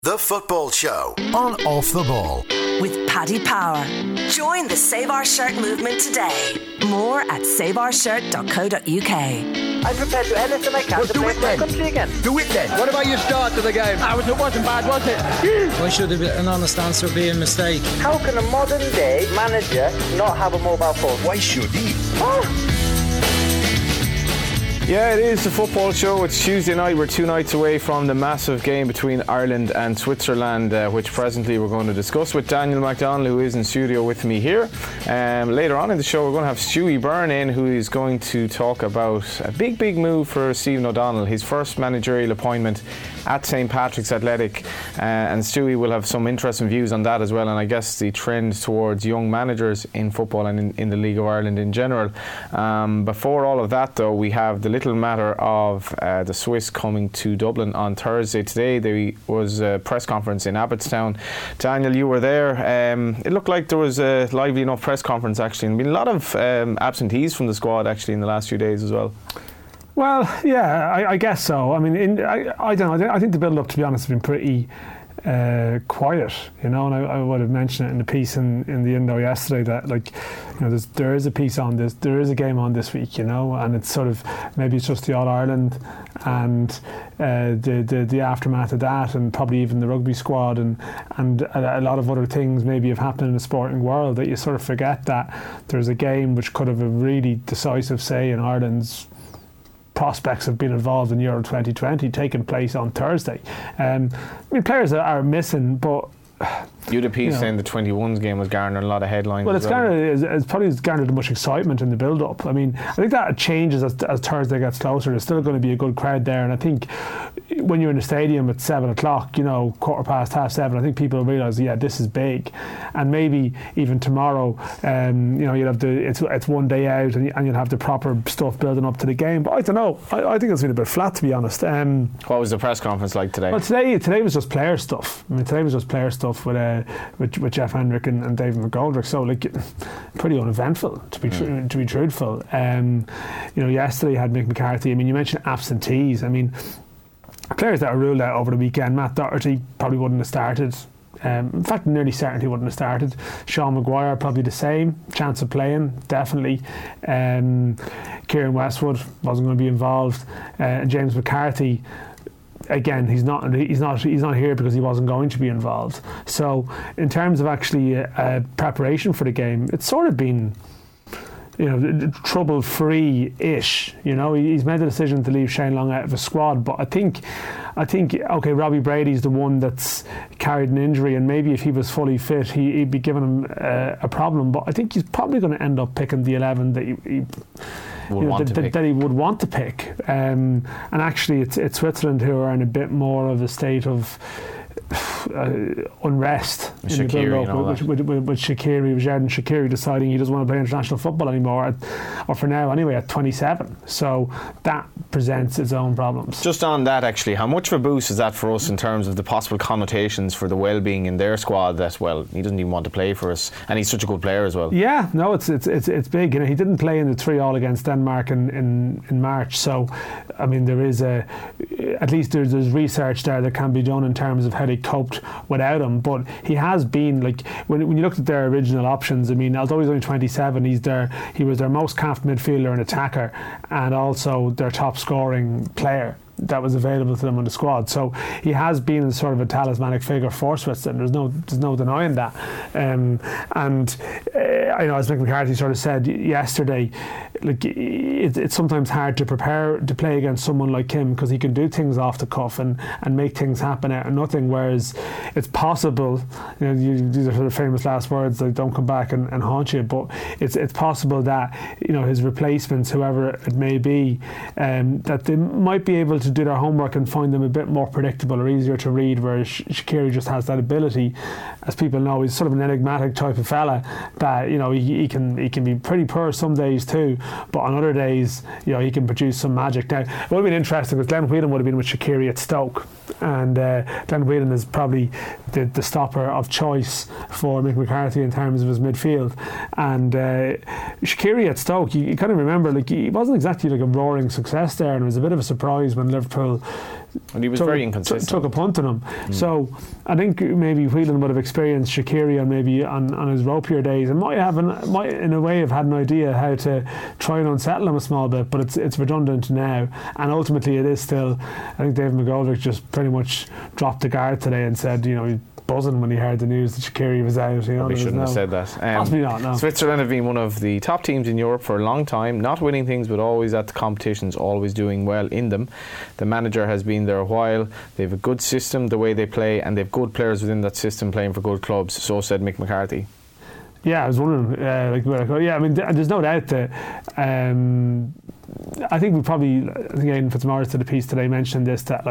The Football Show on Off the Ball. With Paddy Power. Join the Save Our Shirt movement today. More at saveourshirt.co.uk. I'm prepared to do anything I can to play for my country again. Do it then. What about your start to the game? It wasn't bad, was it? Why should an honest answer be a mistake? How can a modern day manager not have a mobile phone? Why should he? Yeah, it is the Football Show. It's Tuesday night. We're 2 nights away from the massive game between Ireland and Switzerland, which presently we're going to discuss with Daniel McDonald, who is in studio with me here. Later on in the show, we're going to have Stewie Byrne in, who is going to talk about a big move for Stephen O'Donnell, his first managerial appointment at St. Patrick's Athletic. And Stewie will have some interesting views on that as well, and I guess the trend towards young managers in football and in the League of Ireland in general. Before all of that, though, we have the little matter of the Swiss coming to Dublin on Thursday. Today there was a press conference in Abbottstown. Daniel, you were there. It looked like there was a lively enough press conference actually, and been a lot of absentees from the squad actually in the last few days as well. Well, yeah, I guess so. I mean, I don't know. I think the build-up, to be honest, has been pretty quiet, you know, and I would have mentioned it in the piece in the Indo yesterday that, like, you know, there is a piece on this, there is a game on this week, you know, and it's sort of, maybe it's just the All-Ireland and the aftermath of that, and probably even the rugby squad and a lot of other things maybe have happened in the sporting world, that you sort of forget that there's a game which could have a really decisive say in Ireland's prospects of being involved in Euro 2020 taking place on Thursday. I mean, players are missing, but You had a piece saying the 21s game was garnering a lot of headlines. Well, it's probably garnered much excitement in the build-up. I mean, I think that changes as Thursday gets closer. There's still going to be a good crowd there, and I think when you're in the stadium at 7 o'clock, you know, 7:15, I think people realise, yeah, this is big. And maybe even tomorrow, you know, you'll have it's one day out, and you'll have the proper stuff building up to the game. But I don't know. I think it's been a bit flat, to be honest. What was the press conference like today? Well, today was just player stuff. I mean, today was just player stuff with Jeff Hendrick and David McGoldrick. So, like, pretty uneventful, to be truthful. You know, yesterday had Mick McCarthy. I mean, you mentioned absentees. I mean, players that were ruled out over the weekend. Matt Doherty probably wouldn't have started. In fact, nearly certain he wouldn't have started. Sean Maguire probably the same chance of playing, definitely. Kieran Westwood wasn't going to be involved. James McCarthy, again, he's not here because he wasn't going to be involved. So in terms of actually preparation for the game, it's sort of been, you know, trouble-free-ish. You know, he's made the decision to leave Shane Long out of his squad, but I think okay, Robbie Brady's the one that's carried an injury, and maybe if he was fully fit, he'd be giving him a problem. But I think he's probably going to end up picking the 11 that he would want to pick. And actually, it's Switzerland who are in a bit more of a state of unrest in the build-up with Shaqiri, Xherdan Shaqiri deciding he doesn't want to play international football anymore, or for now anyway, at 27. So that presents its own problems. Just on that, actually, how much of a boost is that for us in terms of the possible connotations for the well-being in their squad? That, well, he doesn't even want to play for us, and he's such a good player as well. Yeah, no, it's big. You know, he didn't play in the 3-3 against Denmark in March. So, I mean, there is at least there's research there that can be done in terms of how they coped without him. But he has been, like, when you looked at their original options, I mean, although he's only 27, he was their most capped midfielder and attacker, and also their top scoring player that was available to them on the squad. So he has been sort of a talismanic figure for Switzerland. There's no denying that. I know, as Mick McCarthy sort of said yesterday, like, it's sometimes hard to prepare to play against someone like him, because he can do things off the cuff and make things happen out of nothing. Whereas it's possible, you know, these are sort of famous last words, like, don't come back and haunt you. But it's possible that, you know, his replacements, whoever it may be, that they might be able to do their homework and find them a bit more predictable or easier to read, whereas Shaqiri just has that ability. As people know, he's sort of an enigmatic type of fella that, you know, he can be pretty poor some days too, but on other days, you know, he can produce some magic. Now, it would have been interesting because Glenn Whelan would have been with Shaqiri at Stoke, and Glenn Whelan is probably the stopper of choice for Mick McCarthy in terms of his midfield. And Shaqiri at Stoke, you kind of remember, like, he wasn't exactly like a roaring success there, and it was a bit of a surprise when Liverpool And he was very inconsistent. Took a punt on him. So I think maybe Whelan would have experienced Shaqiri on his ropier days, and might in a way have had an idea how to try and unsettle him a small bit, but it's redundant now. And ultimately it is still, I think David McGoldrick just pretty much dropped the guard today and said, buzzing when he heard the news that Shaqiri was out. Probably shouldn't have said that. Possibly not, no. Switzerland have been one of the top teams in Europe for a long time, not winning things but always at the competitions, always doing well in them. The manager has been there a while. They have a good system the way they play, and they have good players within that system playing for good clubs. So said Mick McCarthy. Yeah, I was wondering, there's no doubt that I think Aidan Fitzmaurice did a piece today mentioned this, that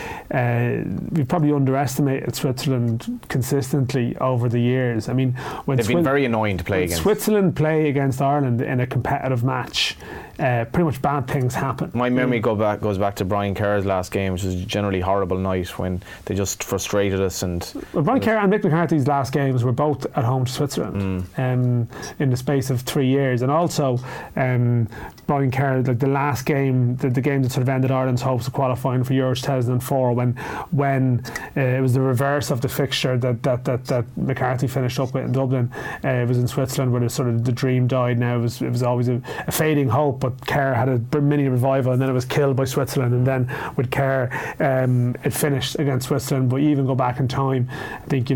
we probably underestimated Switzerland consistently over the years. I mean, when they've been very annoying to play against. Switzerland play against Ireland in a competitive match, pretty much bad things happen. My memory goes back to Brian Kerr's last game, which was a generally horrible night when they just frustrated us. Brian Kerr and Mick McCarthy's last games were both at home to Switzerland in the space of 3 years, and also Brian Kerr, the last game, the game that sort of ended Ireland's hopes of qualifying for Euro 2004, when it was the reverse of the fixture that McCarthy finished up with in Dublin. It was in Switzerland where the dream died. Now it was always a fading hope, but Kerr had a mini revival, and then it was killed by Switzerland. And then with Kerr, it finished against Switzerland. But even go back in time, I think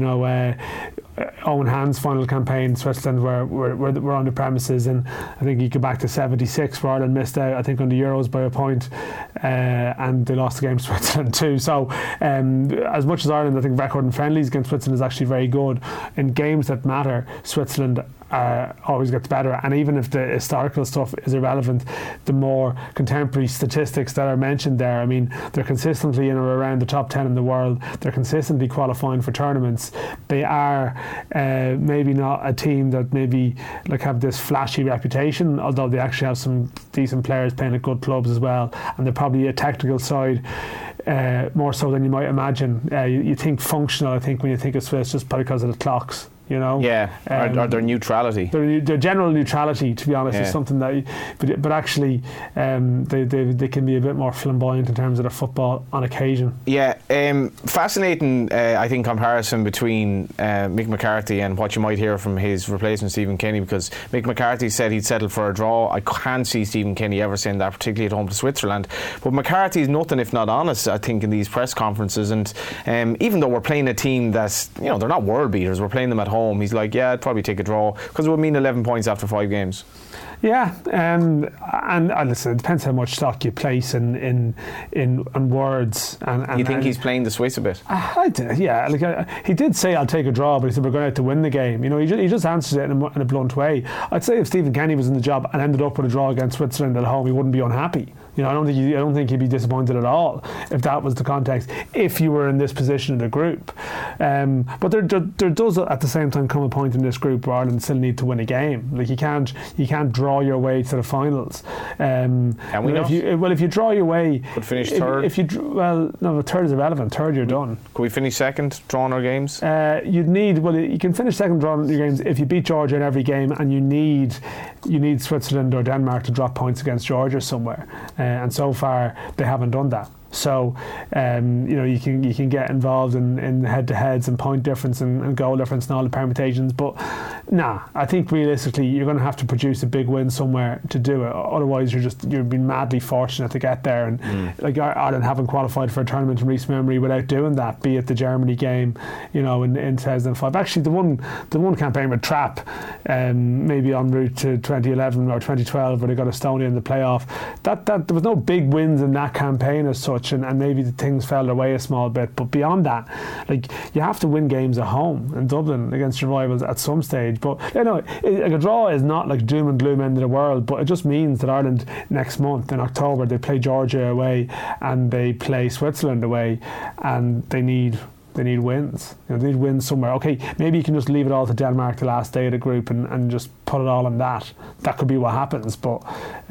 Owen Hand's final campaign, Switzerland were on the premises, and I think you go back to 76 where Ireland missed out, I think, on the Euros by a point, and they lost the game to Switzerland too. So as much as Ireland, I think, record in friendlies against Switzerland is actually very good, in games that matter, Switzerland always gets better. And even if the historical stuff is irrelevant, the more contemporary statistics that are mentioned there, I mean, they're consistently in or around the top 10 in the world. They're consistently qualifying for tournaments. They are maybe not a team that maybe have this flashy reputation, although they actually have some decent players playing at good clubs as well, and they're probably a technical side more so than you might imagine. You think functional, I think, when you think of Swiss, just probably because of the clocks. Yeah, or their neutrality. Their general neutrality, to be honest, is something that, but actually, they can be a bit more flamboyant in terms of their football on occasion. Yeah, fascinating. I think comparison between Mick McCarthy and what you might hear from his replacement Stephen Kenny, because Mick McCarthy said he'd settle for a draw. I can't see Stephen Kenny ever saying that, particularly at home to Switzerland. But McCarthy's nothing if not honest, I think, in these press conferences. And even though we're playing a team that's, they're not world beaters, we're playing them at home. He's like, yeah, I'd probably take a draw, because it would mean 11 points after 5 games. Yeah, and listen, it depends how much stock you place in words. And you think he's playing the Swiss a bit? I did, yeah. He did say I'll take a draw, but he said we're going out to win the game. He just answers it in a blunt way. I'd say if Stephen Kenny was in the job and ended up with a draw against Switzerland at home, he wouldn't be unhappy. I don't think he'd be disappointed at all if that was the context, if you were in this position in the group. But there does at the same time come a point in this group where Ireland still need to win a game. You can't draw your way to the finals. If you draw your way, could finish third. Third is irrelevant. Third, you're done. Could we finish second, drawing our games? You can finish second drawing your games if you beat Georgia in every game, and you need Switzerland or Denmark to drop points against Georgia somewhere. And so far they haven't done that. So you can get involved in head-to-heads and point difference and goal difference and all the permutations, but I think realistically you're going to have to produce a big win somewhere to do it. Otherwise you're being madly fortunate to get there, and Ireland haven't qualified for a tournament in recent memory without doing that, be it the Germany game in 2005. Actually the one campaign with Trapp, maybe en route to 2011 or 2012 where they got Estonia in the playoff, that there was no big wins in that campaign as such. And maybe the things fell their way a small bit, but beyond that, you have to win games at home in Dublin against your rivals at some stage. But a draw is not like doom and gloom end of the world, but it just means that Ireland next month in October, they play Georgia away and they play Switzerland away, and they need wins. They need wins somewhere. Okay, maybe you can just leave it all to Denmark the last day of the group and just put it all on that. That could be what happens. But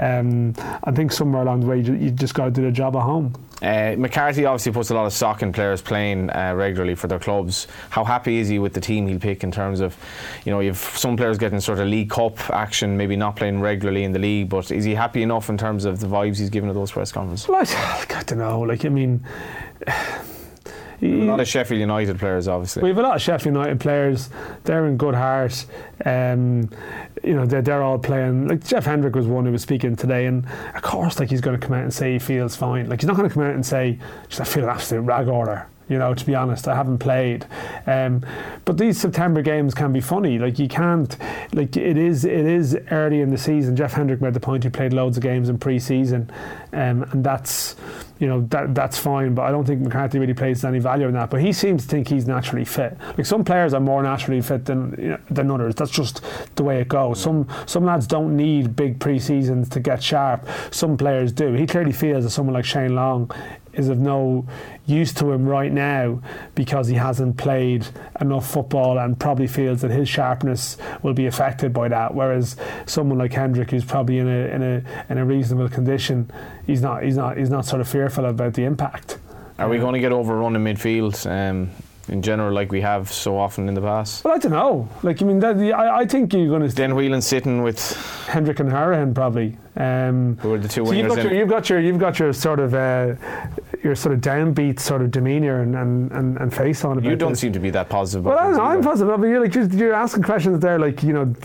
I think somewhere along the way you just got to do the job at home. McCarthy obviously puts a lot of stock in players playing regularly for their clubs. How happy is he with the team he'll pick in terms of, you've some players getting sort of League Cup action, maybe not playing regularly in the league, but is he happy enough in terms of the vibes he's given at those press conferences? Well, I don't know. A lot of Sheffield United players, obviously. We have a lot of Sheffield United players. They're in good heart. They're all playing. Like Jeff Hendrick was one who was speaking today, and of course, like he's going to come out and say he feels fine. Like he's not going to come out and say, "I feel an absolute rag order." To be honest, I haven't played. But these September games can be funny. Like you can't. Like it is early in the season. Jeff Hendrick made the point he played loads of games in pre-season, and that's. That's fine, but I don't think McCarthy really places any value in that. But he seems to think he's naturally fit. Like some players are more naturally fit than others. That's just the way it goes. Some lads don't need big pre-seasons to get sharp. Some players do. He clearly feels that someone like Shane Long is of no use to him right now because he hasn't played enough football and probably feels that his sharpness will be affected by that. Whereas someone like Hendrick, who's probably in a reasonable condition, he's not sort of fearful about the impact. Are we going to get overrun in midfield? In general, like we have so often in the past? Well, I don't know. Like, I mean, I think you're going to... Den Whelan sitting with... Hendrick and Harahan, probably. Who are the two wingers? You've got your sort of downbeat sort of demeanour and face on about You don't this. seem to be that positive. Well, I don't know, I'm positive. But you're asking questions there, like,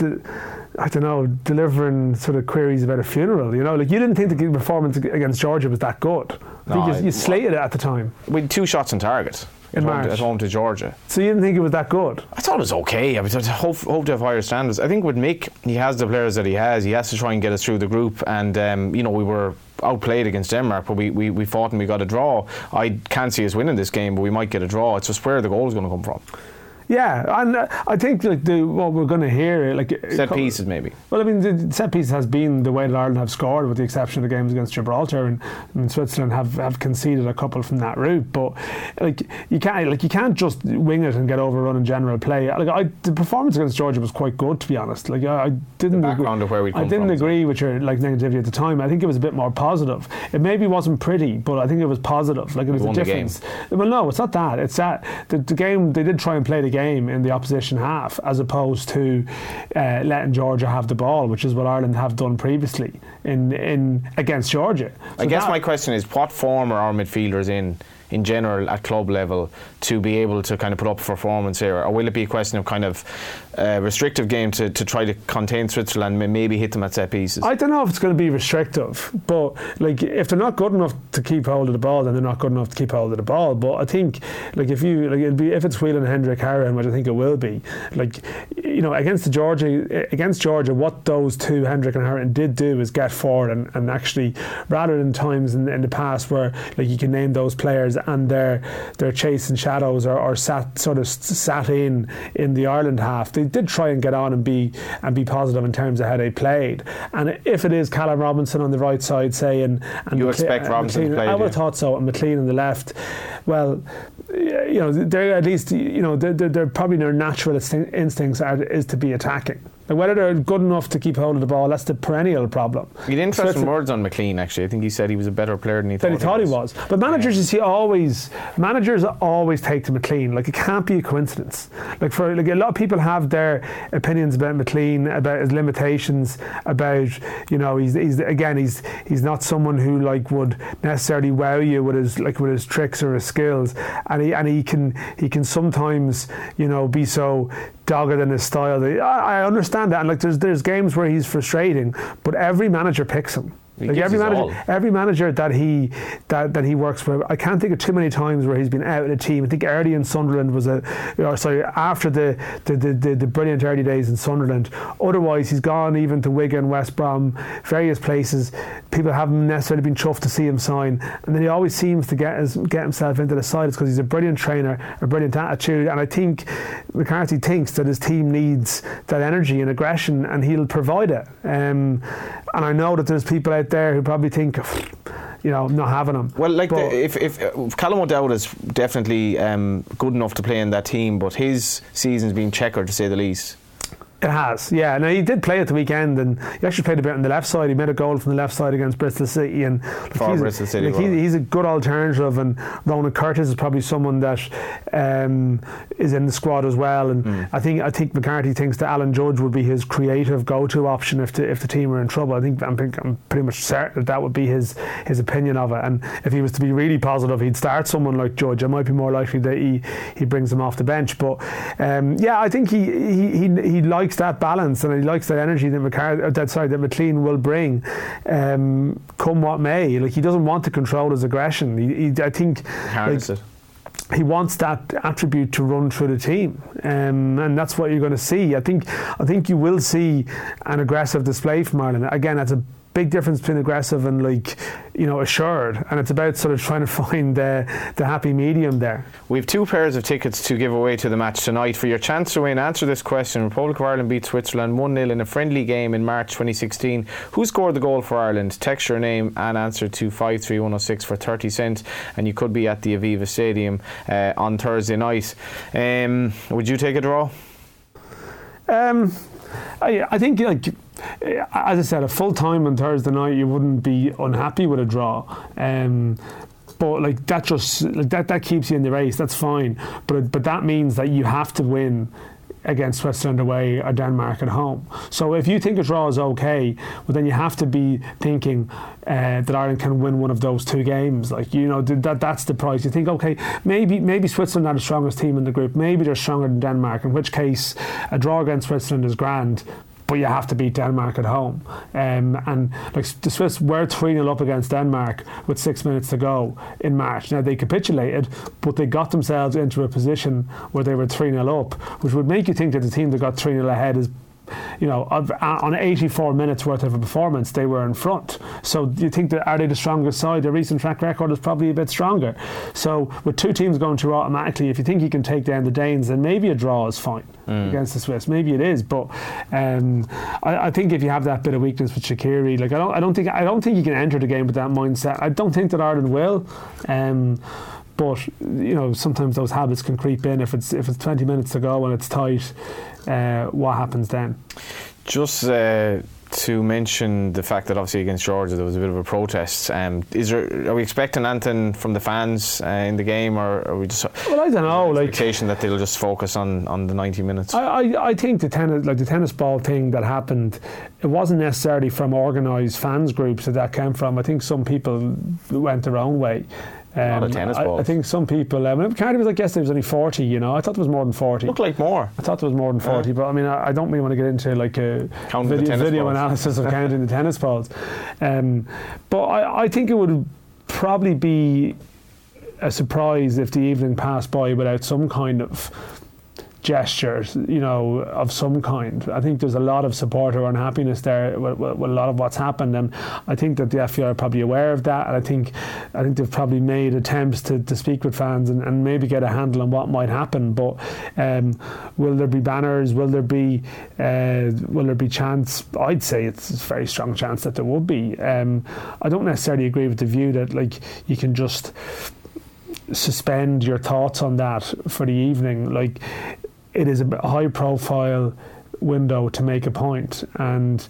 I don't know, delivering sort of queries about a funeral. Like you didn't think the performance against Georgia was that good. I think you slated it at the time. We had 2 shots on target. At home to Georgia. So you didn't think it was that good? I thought it was okay. I hope to have higher standards. I think with Mick, he has the players that he has. He has to try and get us through the group. And we were outplayed against Denmark, but we fought and we got a draw. I can't see us winning this game, but we might get a draw. It's just where the goal is going to come from. Yeah, and I think like what we're going to hear, like set pieces maybe. Well, I mean, the set piece has been the way that Ireland have scored, with the exception of the games against Gibraltar, and Switzerland have conceded a couple from that route. But you can't just wing it and get overrun in general play. The performance against Georgia was quite good, to be honest. Like I didn't agree with your negativity at the time. I think it was a bit more positive. It maybe wasn't pretty, but I think it was positive. Like it was a difference. Well, no, it's not that. It's that the game, they did try and play the game in the opposition half, as opposed to letting Georgia have the ball, which is what Ireland have done previously in against Georgia. So I guess my question is, what form are our midfielders in general at club level to be able to kind of put up a performance here, or will it be a question of kind of restrictive game to try to contain Switzerland and maybe hit them at set pieces? I don't know if it's going to be restrictive, but like if they're not good enough to keep hold of the ball, then they're not good enough to keep hold of the ball. But I think like if it's Whelan, Hendrick, Harahan, which I think it will be, like against Georgia, what those two, Hendrick and Harahan, did do is get forward and actually, rather than times in the past where like you can name those players and they're chasing shadows or sat in the Ireland half, they did try and get on and be positive in terms of how they played. And if it is Callum Robinson on the right side, say, and you expect Robinson to play, I would have thought so, and McLean on the left. Well, they're at least they're probably their natural instincts is to be attacking. And whether they're good enough to keep hold of the ball, that's the perennial problem. You had interesting words on McLean, actually. I think he said he was a better player than he thought he was. But managers, managers always take to McLean. Like, it can't be a coincidence. Like, a lot of people have their opinions about McLean, about his limitations, about, he's not someone who would necessarily wow you with his tricks or his skills, and he can sometimes be so dogged in his style. I understand that, and there's games where he's frustrating, but every manager picks him. Every manager that he works with, I can't think of too many times where he's been out of the team. I think early in Sunderland was after the brilliant early days in Sunderland. Otherwise, he's gone even to Wigan, West Brom, various places. People haven't necessarily been chuffed to see him sign, and then he always seems to get himself into the side. It's because he's a brilliant trainer, a brilliant attitude, and I think McCarthy thinks that his team needs that energy and aggression, and he'll provide it. And I know that there's people out there who probably think of, not having him. Well, if Callum O'Dowd is definitely good enough to play in that team, but his season's been checkered, to say the least. It has, yeah. Now, he did play at the weekend, and he actually played a bit on the left side. He made a goal from the left side against Bristol City, and Bristol City, he's a good alternative. And Ronan Curtis is probably someone that is in the squad as well. And I think McCarthy thinks that Alan Judge would be his creative go-to option if the team are in trouble. I'm pretty much certain that would be his opinion of it. And if he was to be really positive, he'd start someone like Judge. It might be more likely that he brings him off the bench. But I think he likes that balance, and he likes that energy that McLean will bring, come what may. Like, he doesn't want to control his aggression. I think he wants that attribute to run through the team, and that's what you're going to see. I think you will see an aggressive display from Ireland. Again, that's a big difference between aggressive and assured, and it's about sort of trying to find the happy medium there. We have 2 pairs of tickets to give away to the match tonight. For your chance to win, answer this question: Republic of Ireland beat Switzerland 1-0 in a friendly game in March 2016. Who scored the goal for Ireland? Text your name and answer to 53106 for 30 cents, and you could be at the Aviva Stadium on Thursday night. Would you take a draw? I think, as I said, a full time on Thursday night, you wouldn't be unhappy with a draw. But that keeps you in the race. That's fine. But that means that you have to win against Switzerland away or Denmark at home. So if you think a draw is okay, well, then you have to be thinking that Ireland can win one of those 2 games. That's the price. You think, okay, maybe Switzerland are the strongest team in the group. Maybe they're stronger than Denmark, in which case a draw against Switzerland is grand, but you have to beat Denmark at home. And the Swiss were 3-0 up against Denmark with 6 minutes to go in March. Now, they capitulated, but they got themselves into a position where they were 3-0 up, which would make you think that the team that got 3-0 ahead is, on 84 minutes worth of a performance, they were in front. So you think that, are they the strongest side? Their recent track record is probably a bit stronger. So with 2 teams going through automatically, if you think you can take down the Danes, then maybe a draw is fine against the Swiss. Maybe it is, but I think if you have that bit of weakness with Shaqiri, I don't think you can enter the game with that mindset. I don't think that Ireland will. But sometimes those habits can creep in. If it's 20 minutes to go and it's tight, what happens then? Just to mention the fact that obviously against Georgia there was a bit of a protest. Are we expecting anything from the fans in the game, or are we just? Well, I don't know. Expectation that they'll just focus on the 90 minutes. I think the tennis ball thing that happened, it wasn't necessarily from organised fans groups that came from. I think some people went their own way. A lot of tennis balls. I think some people. Cardi was yesterday was only 40. I thought there was more than 40. Looked like more. I thought there was more than 40, but I don't really want to get into a video analysis of counting the tennis balls. But I think it would probably be a surprise if the evening passed by without some kind of gestures, of some kind. I think there's a lot of support or unhappiness there with a lot of what's happened, and I think that the FAI are probably aware of that, and I think they've probably made attempts to speak with fans and maybe get a handle on what might happen. But will there be banners? Will there be chants? I'd say it's a very strong chance that there would be. I don't necessarily agree with the view that you can just suspend your thoughts on that for the evening. It is a high profile window to make a point, and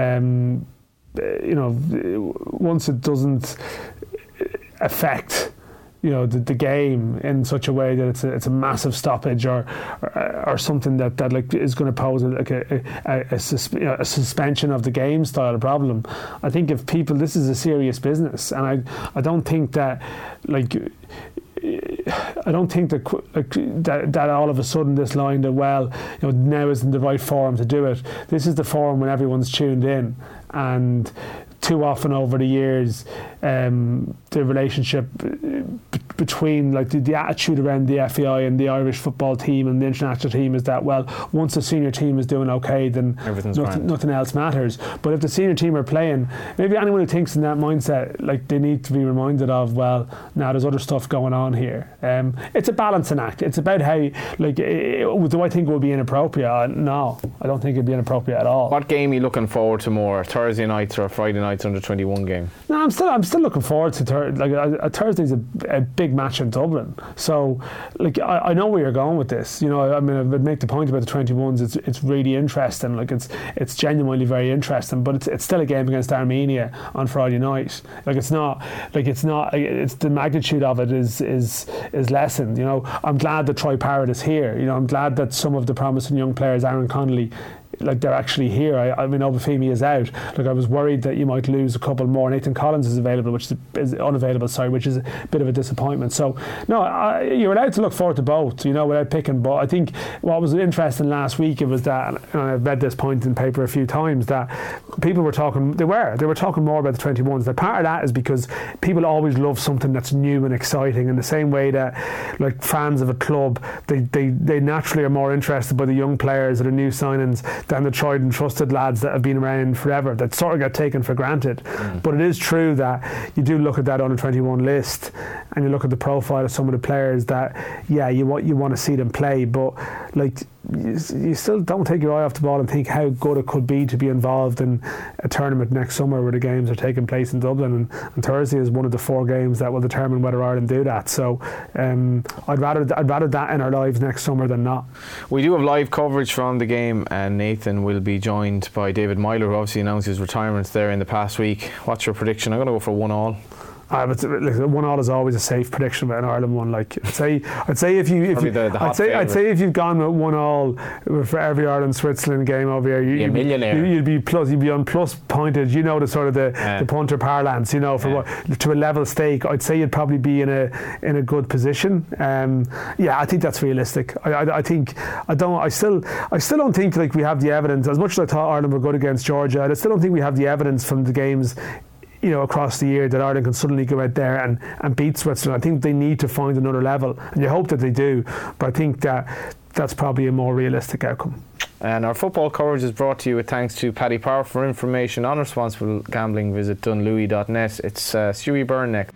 once it doesn't affect the game in such a way that it's a massive stoppage or something that is going to pose a suspension of the game style problem. I think if people, this is a serious business, and I don't think that that all of a sudden this line that now isn't the right forum to do it. This is the forum when everyone's tuned in, and too often over the years the relationship between the attitude around the FAI and the Irish football team and the international team is that, well, once the senior team is doing okay, then nothing else matters. But if the senior team are playing, maybe anyone who thinks in that mindset, they need to be reminded of, well, now there's other stuff going on here. It's a balancing act. It's about how do I think it would be inappropriate? No, I don't think it'd be inappropriate at all. What game are you looking forward to more, Thursday nights or Friday nights night's under-21 game. No, I'm still looking forward to Thursday's a big match in Dublin. So, like, I know where you're going with this. You know, I mean, I would make the point about the 21s. It's really interesting. Like, it's genuinely very interesting. But it's still a game against Armenia on Friday night. Like, it's the magnitude of it is lessened. You know, I'm glad that Troy Parrott is here. You know, I'm glad that some of the promising young players, Aaron Connolly, like, they're actually here. I mean, Obafemi is out. Like, I was worried that you might lose a couple more. Nathan Collins is available, which is unavailable, which is a bit of a disappointment. So, no, you're allowed to look forward to both, you know, without picking. But I think what was interesting last week, it was that, and I've read this point in paper a few times, that people were talking, they were talking more about the 21s. That part of that is because people always love something that's new and exciting, in the same way that, like, fans of a club, they naturally are more interested by the young players or the new signings than the tried and trusted lads that have been around forever, that sort of get taken for granted. But it is true that you do look at that under 21 list and you look at the profile of some of the players that, yeah, you want to see them play, but, like, you still don't take your eye off the ball and think how good it could be to be involved in a tournament next summer where the games are taking place in Dublin, and Thursday is one of the 4 games that will determine whether Ireland do that. So I'd rather that in our lives next summer than not. We do have live coverage from the game, and Nathan will be joined by David Myler, who obviously announced his retirement there in the past week. What's your prediction? I'm going to go for 1-1. But 1-1 is always a safe prediction about an Ireland one. Like, I'd say if you've gone with 1-1 for every Ireland Switzerland game over here, you'd be on plus pointed. You know, the sort of the punter parlance. You know, to a level stake, I'd say you'd probably be in a good position. I think that's realistic. I still don't think, like, we have the evidence. As much as I thought Ireland were good against Georgia, I still don't think we have the evidence from the games, you know, across the year, that Ireland can suddenly go out there and beat Switzerland. I think they need to find another level, and you hope that they do, but I think that's probably a more realistic outcome. And our football coverage is brought to you with thanks to Paddy Power. For information on responsible gambling, visit dunlewy.net. It's Stewie Byrne next.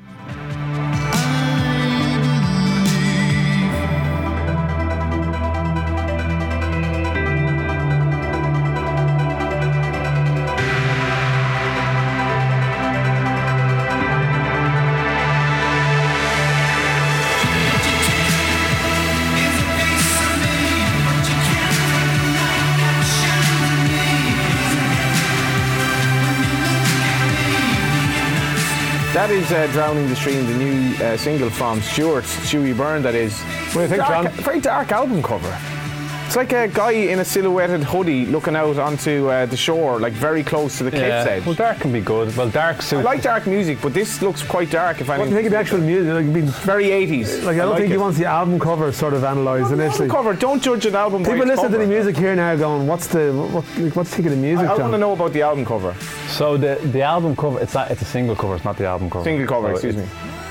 That is Drowning the Stream, the new single from Stewie Byrne, that is. What do you think, John? Very dark album cover. It's like a guy in a silhouetted hoodie looking out onto the shore, like very close to the cliff's edge. Well, dark can be good. Well, dark suits. I like dark music, but this looks quite dark. What do you think of the actual music? Like, very 80s. Like, I don't think he wants the album cover sort of analysed initially. Album cover. Don't judge an album by its cover. People listen to the music here now going, what's taking the music? I want to know about the album cover. So the album cover, it's a single cover. It's not the album cover. Single cover. So excuse me.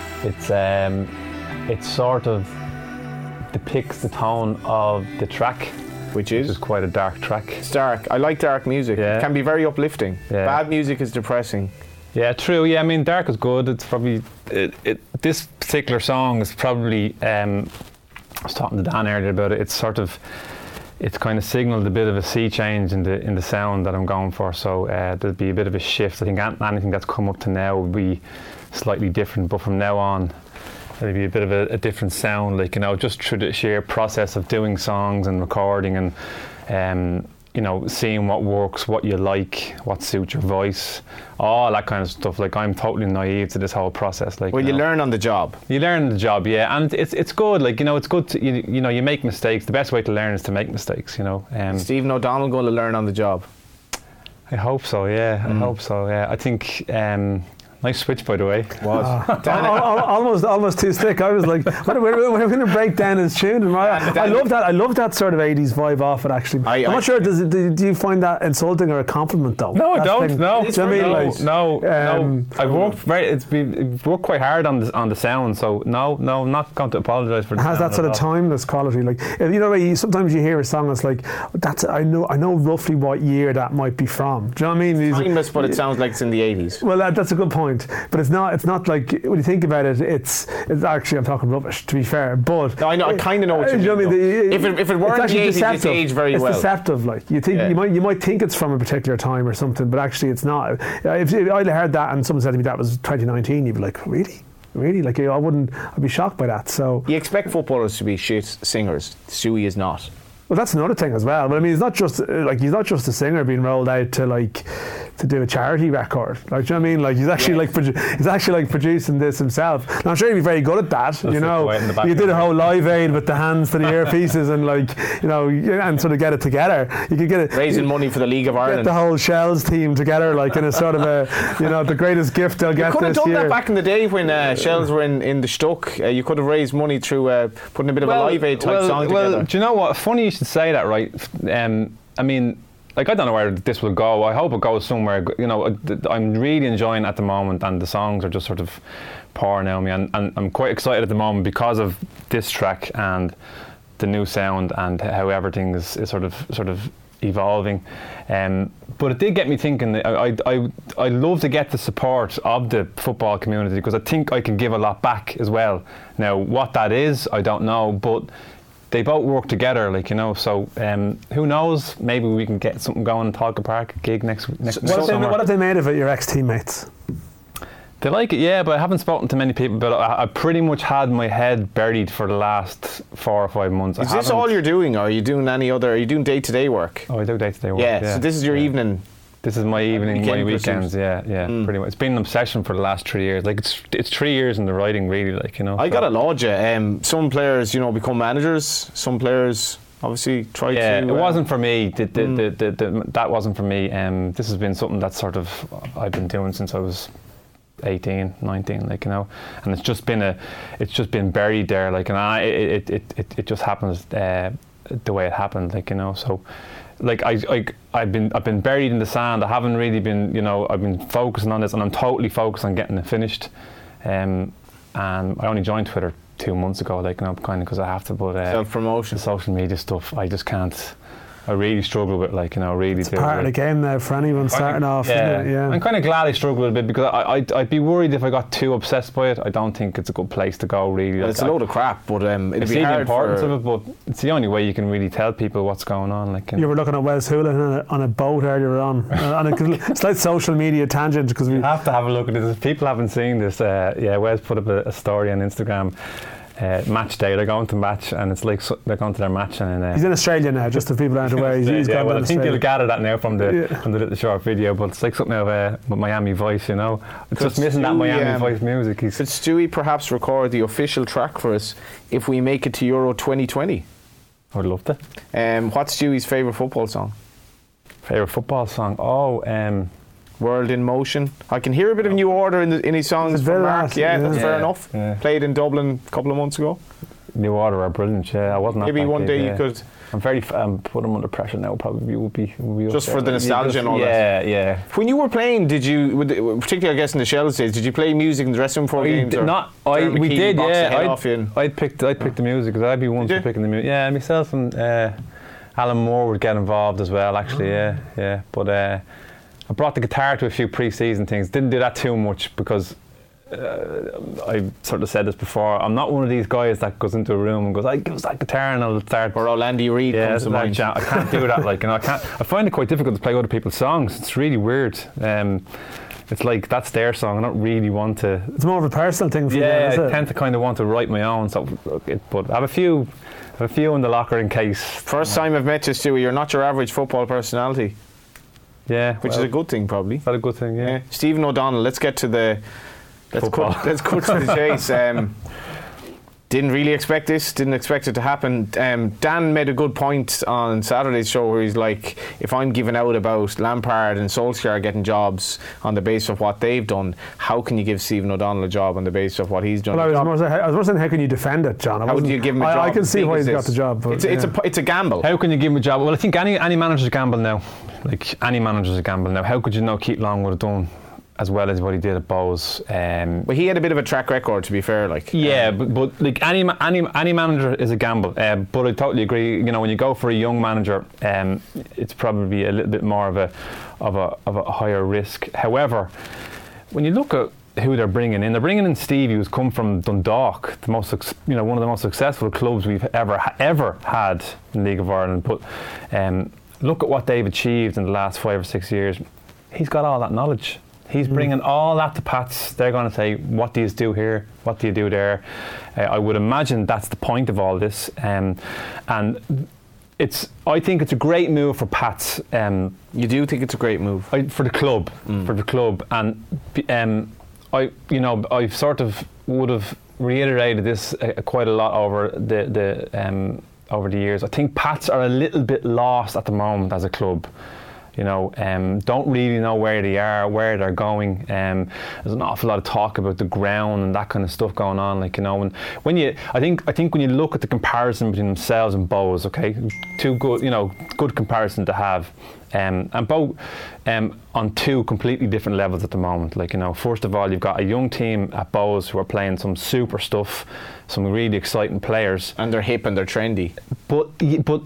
It's sort of depicts the tone of the track, which is quite a dark track. It's dark. I like dark music. It can be very uplifting. Bad music is depressing. Yeah, true. Yeah, I mean, dark is good. It's probably this particular song is probably. I was talking to Dan earlier about it. It's kind of signalled a bit of a sea change in the sound that I'm going for. So there'll be a bit of a shift. I think anything that's come up to now will be slightly different, but from now on, it'll be a bit of a different sound, like, you know, just through the sheer process of doing songs and recording and you know, seeing what works, what you like, what suits your voice, all that kind of stuff. Like, I'm totally naive to this whole process. Like, well, you learn on the job. You learn on the job, yeah, and it's good. Like, you know, it's good to you know, you make mistakes. The best way to learn is to make mistakes. You know. Stephen O'Donnell going to learn on the job. I hope so. Yeah, I hope so. Yeah, I think. Nice switch, by the way. Almost too slick. I was like, we're going to break down his tune. And I love that sort of 80s vibe off it, actually. I'm not sure, do you find that insulting or a compliment, though? No, I don't. No. Do you know what I mean? No. I've worked quite hard on the sound, so no, I'm not going to apologise for the sound. It has that sort of timeless quality. Like, you know, sometimes you hear a song that's like, I know roughly what year that might be from. Do you know what I mean? Timeless, but it sounds like it's in the 80s. Well, that's a good point. point. But it's not like, when you think about it, it's actually, I'm talking rubbish, to be fair. But no, I kind of know what you mean. know what I mean? If it weren't the 80s, it's aged very well. It's deceptive. Like you think you might think it's from a particular time or something, but actually it's not. If I'd heard that and someone said to me that was 2019, you'd be like, really? Like I'd be shocked by that. So you expect footballers to be shit singers. Stewie is not. Well, that's another thing as well. But I mean, he's not just a singer being rolled out to do a charity record. Like, do you know what I mean? Like, he's actually producing this himself. Now, I'm sure he'd be very good at that. You know, you did a whole Live Aid with the hands to the earpieces and and sort of get it together. You could get it raising money for the League of Ireland. Get the whole Shells team together, like in a sort of the greatest gift they'll get this year. You could have done that back in the day when Shells were in the Stuck. You could have raised money through putting a bit of a Live Aid type song together. Well, do you know what? Funny you should say that, right? I mean, like, I don't know where this will go. I hope it goes somewhere. You know, I'm really enjoying it at the moment, and the songs are just sort of pouring out of me, and I'm quite excited at the moment because of this track and the new sound and how everything is sort of evolving. But it did get me thinking. I love to get the support of the football community, because I think I can give a lot back as well. Now, what that is, I don't know, but they both work together, like, you know. So who knows? Maybe we can get something going in Talca Park gig next summer. What have they made of it, your ex-teammates? They like it, yeah, but I haven't spoken to many people. But I pretty much had my head buried for the last 4 or 5 months. Is this all you're doing, or are you doing any other? Are you doing day-to-day work? Oh, I do day-to-day work. Yeah. So this is your evening. This is my evening, my weekends. Yeah, pretty much. It's been an obsession for the last 3 years. Like, it's 3 years in the writing, really. Like, you know. I gotta laud you. Some players, become managers. Some players obviously try to. Yeah, it wasn't for me. That wasn't for me. This has been something that sort of I've been doing since I was 18, 19, like, you know, and it's just been buried there, like, and it just happens the way it happened, like, you know. So, like, I've been buried in the sand. I haven't really been, I've been focusing on this, and I'm totally focused on getting it finished. And I only joined Twitter 2 months ago, like, you know, kind of because I have to. But self-promotion, the social media stuff, I just can't. I really struggle with, like, you know, really. It's part of the game now for anyone starting off. Yeah. Isn't it? Yeah. I'm kind of glad I struggled a bit, because I'd be worried if I got too obsessed by it. I don't think it's a good place to go, really. Well, it's a load of crap, but it'd be hard. The importance of it, but it's the only way you can really tell people what's going on. Like, you were looking at Wes Houlihan on a boat earlier on a slight social media tangent, because we have to have a look at this. If people haven't seen this, Wes put up a story on Instagram. Match day, they're going to match, and it's like they're going to their match, and he's in Australia now, just if people aren't aware. He's gone well, I think Australia. you'll gather that now from the little short video, but it's like something of a Miami Vice, you know. It's just missing that Miami Vice music. Could Stewie perhaps record the official track for us if we make it to Euro 2020? I would love to. What's Stewie's favourite football song? Favourite football song? World in Motion. I can hear a bit of New Order in his songs from Mark. That's fair enough. Yeah. Played in Dublin a couple of months ago. New Order are brilliant. Yeah, I wasn't. Maybe one day you could. I'm put them under pressure now. Probably would be just for the nostalgia and all that. Yeah. When you were playing, did you, particularly I guess in the Shells days, did you play music in the dressing room for games? We did. Yeah, I'd pick the music, because I'd be one for picking the music. Yeah, myself and Alan Moore would get involved as well. Actually, yeah. But. I brought the guitar to a few pre-season things. Didn't do that too much, because I sort of said this before. I'm not one of these guys that goes into a room and goes, "I give us that guitar and I'll start." Or Andy Reid comes to mind. I can't do that. Like, you know, I find it quite difficult to play other people's songs. It's really weird. It's like that's their song. I don't really want to. It's more of a personal thing for you. Yeah, I tend to kind of want to write my own. So, but I have a few in the locker in case. First time I've met you, Stewie, you're not your average football personality. Yeah, which is a good thing, probably. That's a good thing, yeah. Stephen O'Donnell. Let's get to the. Let's cut to the chase. Didn't really expect this. Didn't expect it to happen. Dan made a good point on Saturday's show where he's like, if I'm giving out about Lampard and Solskjaer getting jobs on the basis of what they've done, how can you give Stephen O'Donnell a job on the basis of what he's done? Well, I was more saying, how can you defend it, John? How would you give him a job? I can see why he's got the job. But it's a gamble. How can you give him a job? Well, I think any manager's a gamble now. Like, any manager's a gamble now. How could you know Keith Long would have done as well as what he did at Bows? Well, he had a bit of a track record, to be fair. Like, but like any manager is a gamble. But I totally agree. You know, when you go for a young manager, it's probably a little bit more of a higher risk. However, when you look at who they're bringing in. They're bringing in Stevie, who's come from Dundalk, one of the most successful clubs we've ever had in League of Ireland. But look at what they've achieved in the last 5 or 6 years. He's got all that knowledge. He's bringing all that to Pats. They're going to say, what do you do here? What do you do there? I would imagine that's the point of all this. And I think it's a great move for Pats. You do think it's a great move? For the club. And I sort of would have reiterated this quite a lot over over the years. I think Pats are a little bit lost at the moment as a club. Don't really know where they are, where they're going. There's an awful lot of talk about the ground and that kind of stuff going on. I think when you look at the comparison between themselves and Bohs, okay, two good comparison to have. And both on two completely different levels at the moment. First of all, you've got a young team at Bohs who are playing some super stuff, some really exciting players, and they're hip and they're trendy. But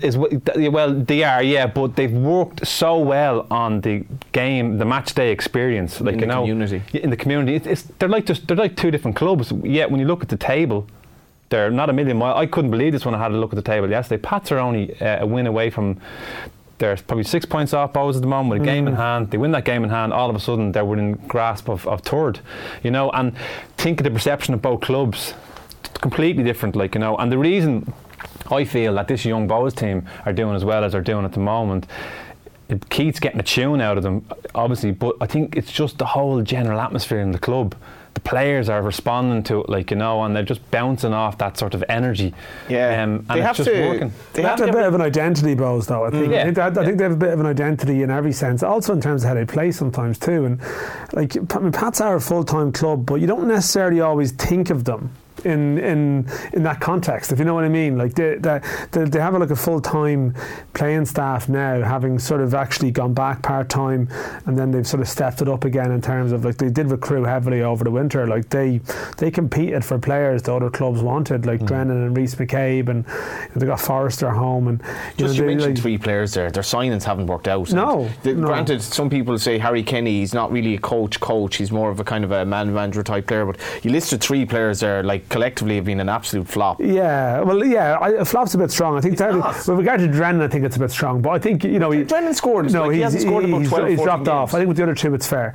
they are, yeah. But they've worked so well on the match day experience, community. In the community, they're like two different clubs. Yet when you look at the table, they're not a million miles. I couldn't believe this when I had a look at the table yesterday. Pats are only a win away from. They're probably 6 points off Bohs at the moment with a game in hand. They win that game in hand, all of a sudden they're within grasp of third. And think of the perception of both clubs. It's completely different, and the reason I feel that this young Bohs team are doing as well as they're doing at the moment, Keith's getting a tune out of them, obviously, but I think it's just the whole general atmosphere in the club. The players are responding to it, and they're just bouncing off that sort of energy. Yeah, and it's just working. They have a bit of an identity, Bohs, though. I think. I think they have a bit of an identity in every sense. Also in terms of how they play sometimes too. And Pats are a full-time club, but you don't necessarily always think of them in that context, if you know what I mean. They have a full-time playing staff now, having sort of actually gone back part-time, and then they've sort of stepped it up again in terms of they did recruit heavily over the winter. They competed for players that other clubs wanted, Drennan and Rhys McCabe, and they got Forrester home. And you mentioned 3 players there. Their signings haven't worked out. No. Granted, some people say Harry Kenny, he's not really a coach. He's more of a kind of a man-manager type player. But you listed 3 players there, collectively have been an absolute flop. Yeah, flop's a bit strong. I think with regard to Drennan, I think it's a bit strong. But I think Drennan scored. No, he hasn't scored about 12. He's dropped games. off. I think with the other 2, it's fair.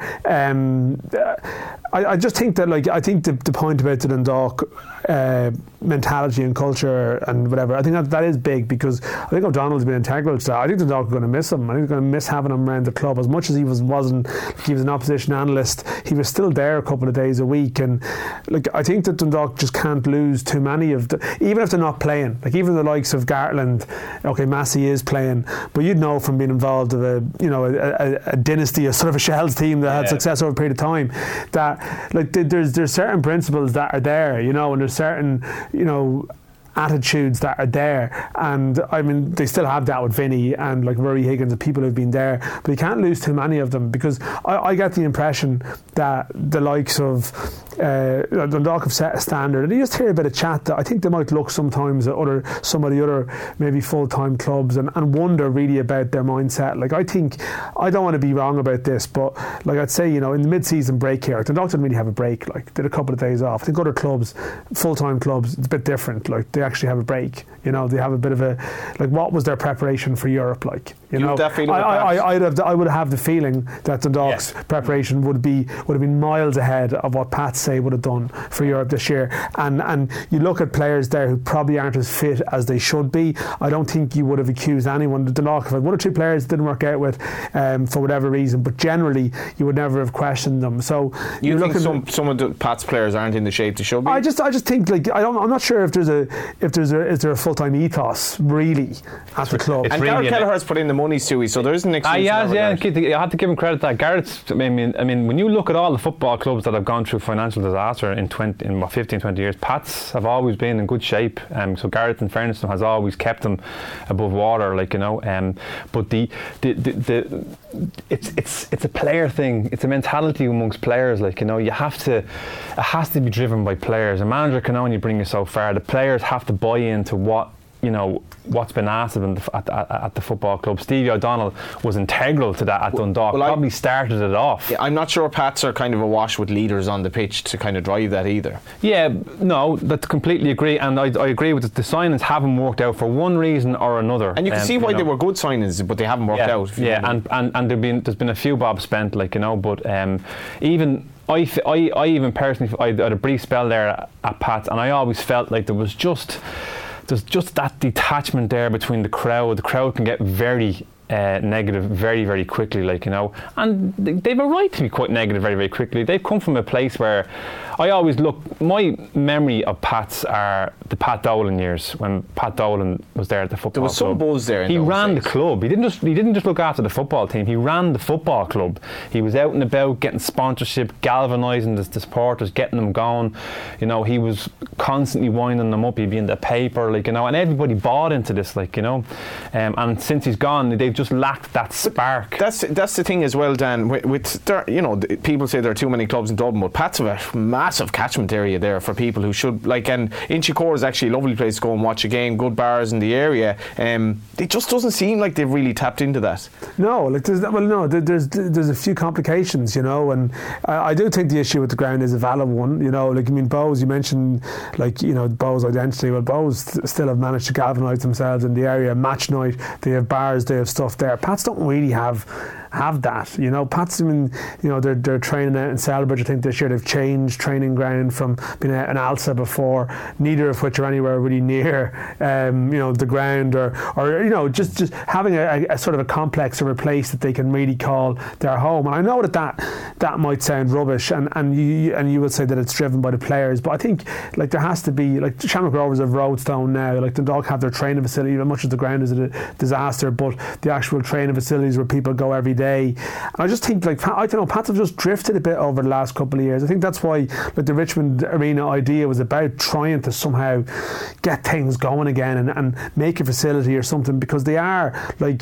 I just think that I think the point about the Dundalk mentality and culture and whatever, I think that is big, because I think O'Donnell's been integral to that. I think the Dundalk are going to miss him. I think they're going to miss having him around the club. As much as he wasn't he was an opposition analyst, he was still there a couple of days a week. And I think that Dundalk just can't lose too many of even if they're not playing. Even the likes of Gartland, okay, Massey is playing, but you'd know from being involved of a dynasty, a sort of a Shells team that had success over a period of time, that there's certain principles that are there, and there's certain attitudes that are there, and I mean they still have that with Vinny and Rory Higgins and people who've been there, but you can't lose too many of them, because I get the impression that the likes of Dundalk have set a standard, and you just hear a bit of chat that I think they might look sometimes at some of the other maybe full-time clubs and wonder really about their mindset. I think, I don't want to be wrong about this, but I'd say in the mid-season break here, Dundalk didn't really have a break, did a couple of days off. I think other clubs, full-time clubs, it's a bit different. They actually have a break. They have a bit of a what was their preparation for Europe like? Have that feeling? I would have the feeling that Dundalk's preparation would have been miles ahead of what Pats say would have done for Europe this year. And you look at players there who probably aren't as fit as they should be. I don't think you would have accused anyone. Dundalk had 1 or 2 players didn't work out with for whatever reason, but generally you would never have questioned them. So you think some of the Pats players aren't in the shape they should be? I just think I'm not sure if there's a full-time ethos really at the club. And Gareth Kelleher's put in the money, Stewie, so there isn't an excuse. I had to give him credit that Garrett's. I mean, when you look at all the football clubs that have gone through financial disaster in 15-20 years, Pats have always been in good shape. So Garrett, in fairness, has always kept them above water. But it's a player thing. It's a mentality amongst players. It has to be driven by players. A manager can only bring you so far. The players have to buy into what you know, what's been asked of him at the football club. Stevie O'Donnell was integral to that at Dundalk. Probably started it off. Yeah, I'm not sure Pats are kind of awash with leaders on the pitch to kind of drive that either. Yeah, no, that's completely agree, and I agree with it. The signings haven't worked out for one reason or another. And you can see why they were good signings, but they haven't worked out. Yeah, and there's been a few bob spent, like, you know, but even I even personally, I had a brief spell there at Pats, and I always felt like there's just that detachment there between the crowd. The crowd can get very negative very, very quickly, like, you know, and they've a right to be quite negative very, very quickly. They've come from a place where I always look, my memory of Pats are the Pat Dolan years, when Pat Dolan was there at the football club. There was some buzz there. He ran the club. He didn't just look after the football team. He ran the football club. He was out and about getting sponsorship, galvanising the supporters, getting them going. You know, he was constantly winding them up. He'd be in the paper, like, you know, and everybody bought into this, like, you know. And since he's gone, they've just lacked that spark. That's the thing as well, Dan. With you know, people say there are too many clubs in Dublin, but Pats have a massive catchment area there for people who should, like, and Inchicore is actually a lovely place to go and watch a game. Good bars in the area. It just doesn't seem like they've really tapped into that. No, like there's a few complications, you know, and I do think the issue with the ground is a valid one, you know. Like, I mean, Bows, you mentioned, like, you know, Bows' identity. Well, Bows still have managed to galvanise themselves in the area. Match night, they have bars, they have stuff there. Pats don't really have that, you know. Pats, I mean, you know, they're training out in Selbridge. I think this year they've changed training ground from being out in Alsa before, neither of which are anywhere really near, you know, the ground or you know, just having a sort of a complex or a place that they can really call their home. And I know that might sound rubbish, and you will say that it's driven by the players, but I think, like, there has to be, like, Shamrock Rovers have Roadstone now, like, the Dundalk have their training facility, even much as the ground is a disaster, but the actual training facilities where people go every day. And I just think, like, I don't know, Pats have just drifted a bit over the last couple of years. I think that's why, like, the Richmond Arena idea was about trying to somehow get things going again and make a facility or something, because they are, like,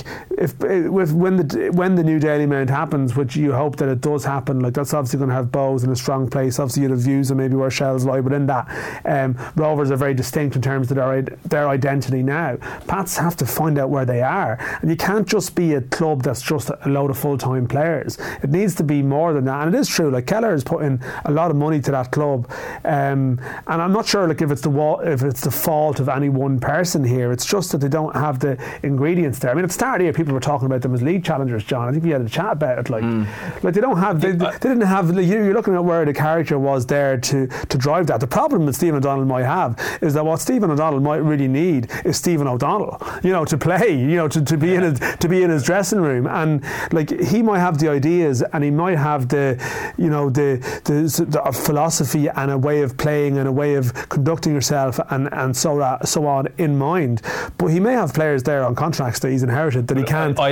when the new Daily Mount happens, which you hope that it does happen, like, that's obviously going to have Bows in a strong place. Obviously you'd have views on maybe where Shells lie within that. Rovers are very distinct in terms of their identity now. Pats have to find out where they are, and you can't just be a club that's just a load of full-time players. It needs to be more than that, and it is true, like, Keller has put in a lot of money to that club, and I'm not sure, like, if it's the fault of any one person here. It's just that they don't have the ingredients there. I mean, at the start of the year, people were talking about them as league challengers, John. I think we had a chat about it, like they don't have, they didn't have, you're looking at where the character was there to drive that. The problem that Stephen O'Donnell might have is that what Stephen O'Donnell might really need is Stephen O'Donnell, you know, to play, you know, to be in his dressing room, and, like, he might have the ideas and he might have the, you know, the philosophy and a way of playing and a way of conducting yourself and so on in mind, but he may have players there on contracts that he's inherited that he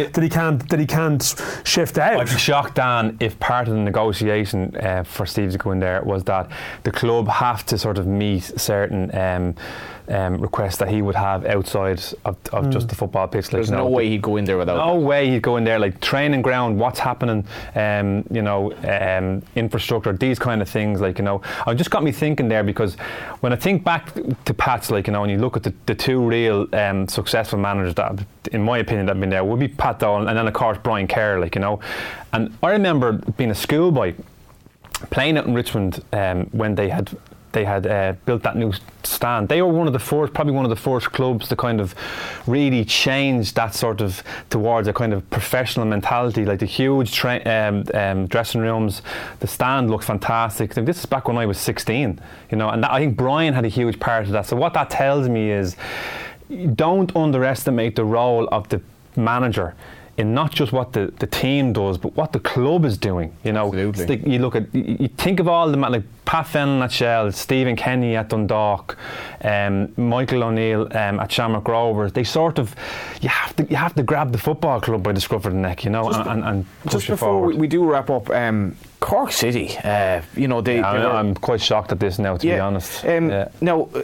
can't shift out. I'd be shocked, Dan, if part of the negotiation for Steve to go in there was that the club have to sort of meet certain requests that he would have outside of just the football pitch. Like, there's no way he'd go in there without no way he'd go in there, like, training ground, what's happening, you know, infrastructure, these kind of things, like, you know. It just got me thinking there, because when I think back to Pats, like, you know, and you look at the two real successful managers that, in my opinion, that have been there, would be Pat Dolan and then, of course, Brian Kerr, like, you know. And I remember being a schoolboy playing out in Richmond when they had built that new stand. They were probably one of the first clubs to kind of really change that sort of towards a kind of professional mentality, like the huge dressing rooms. The stand looks fantastic. This is back when I was 16, you know, and I think Brian had a huge part of that. So what that tells me is, don't underestimate the role of the manager in not just what the team does, but what the club is doing. You know, like, you think of all the, like, Pat Fenlon at Shell, Stephen Kenny at Dundalk, Michael O'Neill at Shamrock Rovers. They sort of, you have to grab the football club by the scruff of the neck, you know, and push just it before forward. we do wrap up, Cork City, you know, I'm quite shocked at this now, to be honest. Now,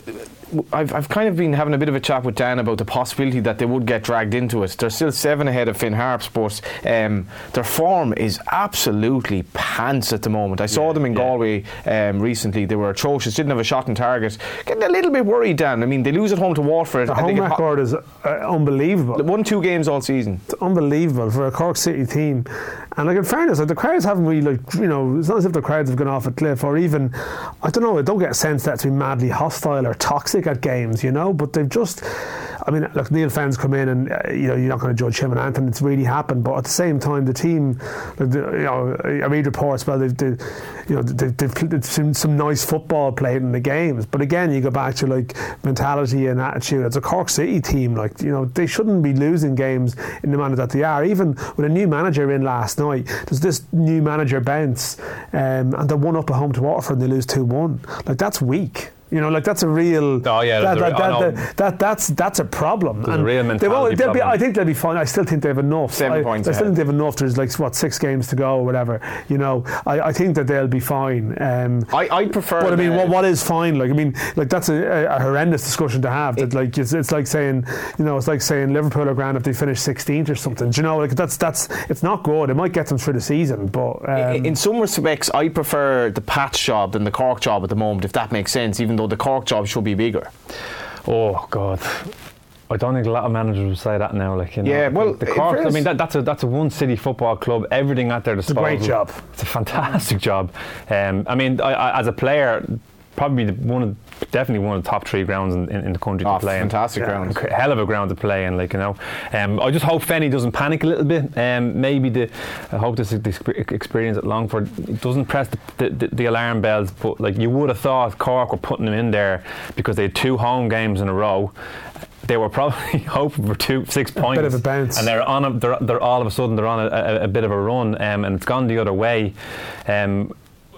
I've kind of been having a bit of a chat with Dan about the possibility that they would get dragged into it. They're still 7 ahead of Finn Harps, but their form is absolutely pants at the moment. I saw them in Galway recently. They were atrocious, didn't have a shot on target. Getting a little bit worried, Dan. I mean, they lose at home to Waterford. The home record is unbelievable. Won 2 games all season. It's unbelievable for a Cork City team. And like, in fairness, like, the crowds haven't really, like, you know, it's not as if the crowds have gone off a cliff, or even, I don't know, I don't get a sense that it's been madly hostile or toxic at games, you know, but they've just, I mean, look, Neil Fenn's come in, and you know, you're not going to judge him and Anthony. It's really happened, but at the same time, the team, like, you know, I read reports. Well, they've seen some nice football played in the games, but again, you go back to like mentality and attitude. It's a Cork City team, like, you know, they shouldn't be losing games in the manner that they are. Even with a new manager in last night, there's this new manager bounce, and they're 1 up at home to Waterford and they lose 2-1. Like, that's weak. You know, like, that's a real. Oh yeah, that's a problem. There's a real mentality problem. I think they'll be fine. I still think they have enough. 7 points. I still think they have enough. There's like 6 games to go or whatever. You know, I think that they'll be fine. I prefer. But I mean, what is fine? Like, I mean, like, that's a horrendous discussion to have. That, like, it's like saying, you know, it's like saying Liverpool are grand if they finish 16th or something. Do you know, like, that's it's not good. It might get them through the season, but in some respects, I prefer the Pats job than the Cork job at the moment, if that makes sense. Even though the Cork job should be bigger. Oh God, I don't think a lot of managers would say that now. Like, you know, yeah, well, the Cork. I mean, that's a one city football club. Everything at their disposal. It's a great job. It's a fantastic job. I mean, I as a player, probably definitely one of the top 3 grounds in the country to play. Fantastic ground. Hell of a ground to play in, like, you know. I just hope Fenny doesn't panic a little bit. Maybe I hope this experience at Longford doesn't press the alarm bells. But like, you would have thought Cork were putting them in there because they had 2 home games in a row. They were probably hoping for 6 points. A bit of a bounce. And they're all of a sudden they're on a bit of a run, and it's gone the other way. And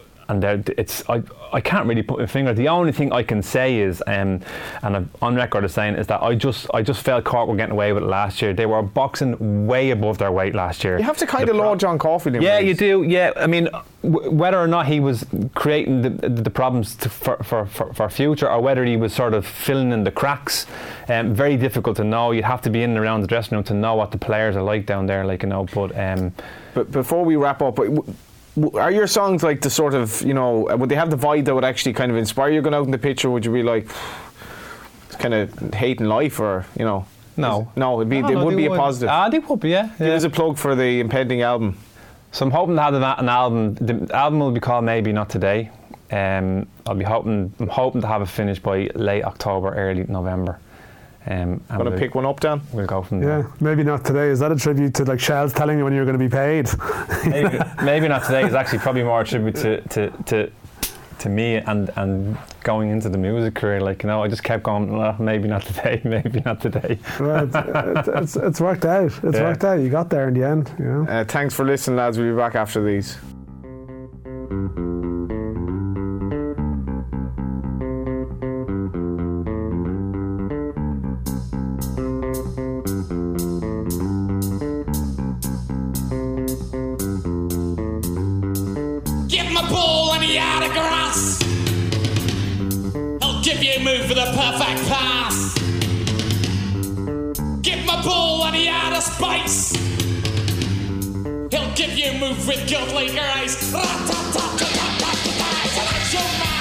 I can't really put my finger. The only thing I can say is, and I'm on record as saying, is that I just felt Cork were getting away with it last year. They were boxing way above their weight last year. You have to kind of laud John Caulfield in Yeah, ways. you do. Yeah, I mean, whether or not he was creating the problems for future, or whether he was sort of filling in the cracks, very difficult to know. You'd have to be in and around the dressing room to know what the players are like down there, like, you know. But before we wrap up, are your songs like the sort of, you know, would they have the vibe that would actually kind of inspire you going out in the pitch, or would you be like kind of hating life, or, you know? No, they would be a positive. They would be, yeah. Give us a plug for the impending album. So I'm hoping to have an album. The album will be called Maybe Not Today. I'm hoping to have it finished by late October, early November. Want to pick one up, Dan? We'll go from there. Yeah, Maybe Not Today. Is that a tribute to, like, Shell's telling you when you're going to be paid? Maybe Not Today is actually probably more a tribute to me and going into the music career. Like, you know, I just kept going, maybe not today, maybe not today. Well, it's worked out. It's worked out. You got there in the end. You know? Thanks for listening, lads. We'll be back after these. Give you a move for the perfect pass. Give him a ball and he out of space. He'll give you a move with godly grace. And that's your man.